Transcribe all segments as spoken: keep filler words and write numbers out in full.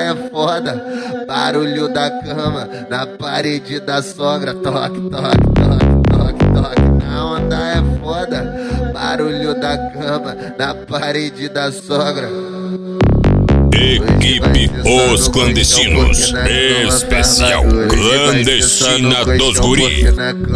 é foda. Barulho da cama na parede da sogra. Toque, toque, toque, toque, toque. Na onda é foda. Barulho da cama na parede da sogra. Equipe Os Clandestinos, especial clandestina dos guri.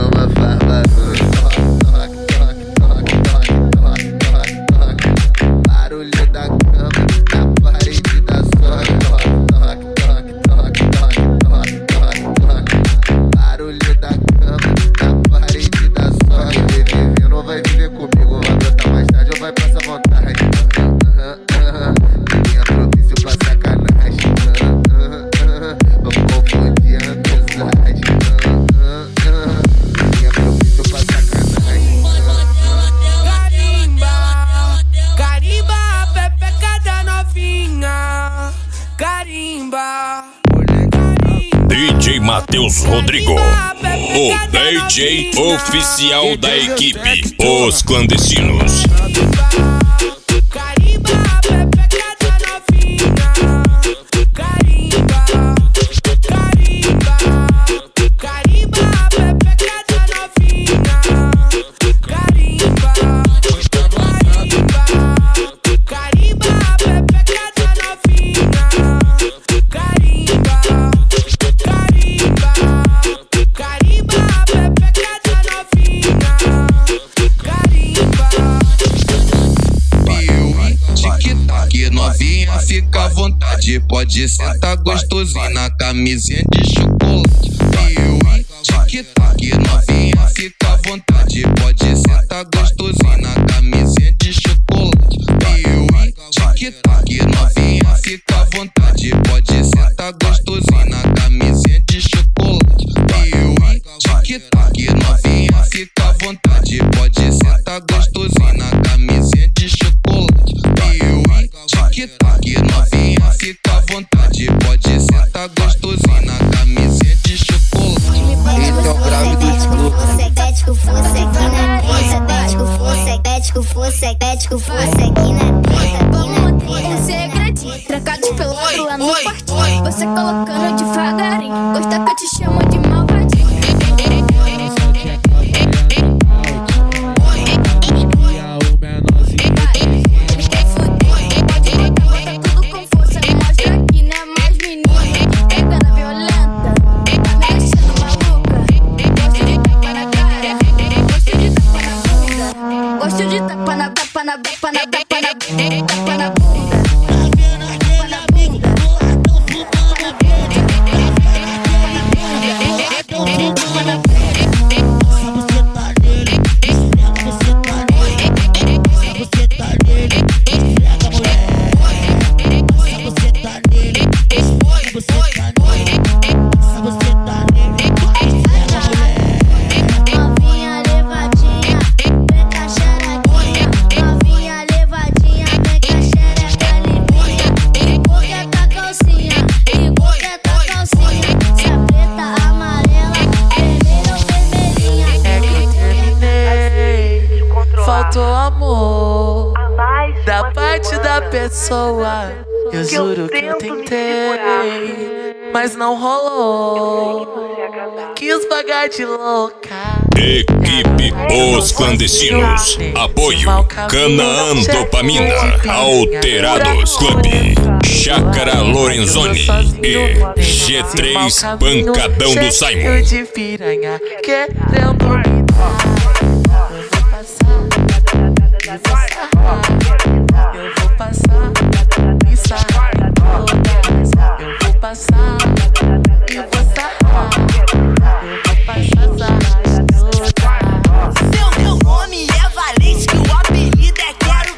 D J Matheus Rodrigo, o D J oficial da equipe Os Clandestinos. Novinha, fica à vontade, pode sentar gostosinho na camisinha de chocolate. Piuí, tic-tac, novinha, fica à vontade, pode sentar gostosinho na camisinha de chocolate. Piuí, tic-tac, novinha, fica à vontade, pode sentar gostosinho na camisinha de chocolate. Piuí, tic-tac, novinha, fica à vontade, pode sentar gostosinho na camisinha de chocolate. Piuí, tic-tac, novinha, fica à vontade, pode sentar gostosinho na camisinha de chocolate. Esse é o grave dos clubes. Pede com força aqui na pista, pede com força, pede com força, pede com força aqui na pista. Como tem segredinho, trancados pelo outro lá no quartinho. Você colocando devagarinho, gosta que eu te chamo de malvadinho. Gosto de tapa na tapa na tapa na tapa na tapa na bunda. Tapa na bunda. Tapa na bunda. Faltou amor da parte da pessoa. Eu juro que eu tentei, mas não rolou. Quis pagar de louca. Equipe Os Clandestinos, apoio Canaã Dopamina, Alterados Club, Chácara Lorenzoni e G três Pancadão do Simon. De piranha querendo me dar. Eu vou passar e sarrar todas. Eu vou passar e vou sarrar. Eu vou passar sarrar todas. Seu meu nome é Valente, que o apelido é Quero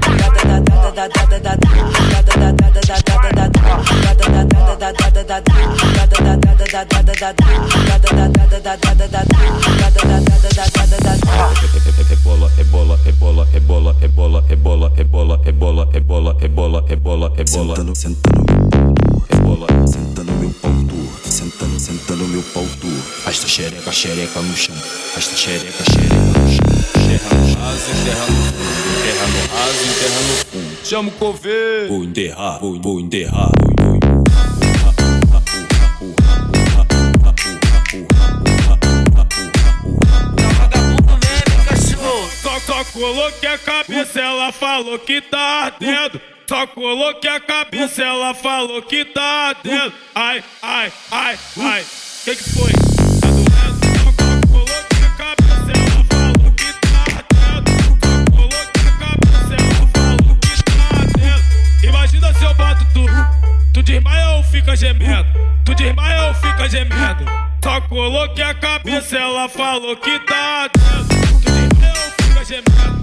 Rebola, rebola, rebola, rebola, rebola, rebola, rebola, rebola, rebola, rebola, rebola, rebola. Sentando, sentando meu pau, rebola, sentando meu pau tu, sentando, sentando meu pau tu. Arrasta xereca, xereca no chão, arrasta xereca, xereca no chão. Enterra no raso, enterra no fundo, enterra no raso, enterra no fundo. Chama o coveiro, vou enterrar, vou, vou enterrar, vou, vou. coloquei a cabeça, ela falou que tá ardendo. Só coloquei a cabeça, ela falou que tá ardendo. Ai, ai, ai, ai. Que que foi? Tá doendo? Só coloquei a cabeça, ela falou que tá ardendo. Só coloquei a cabeça, ela falou que tá ardendo. Imagina se eu boto tu, tu desmaia ou fica gemendo? Tu desmaia ou fica gemendo? Só coloquei a cabeça, ela falou que tá ardendo. Tu desmaia ou fica gemendo?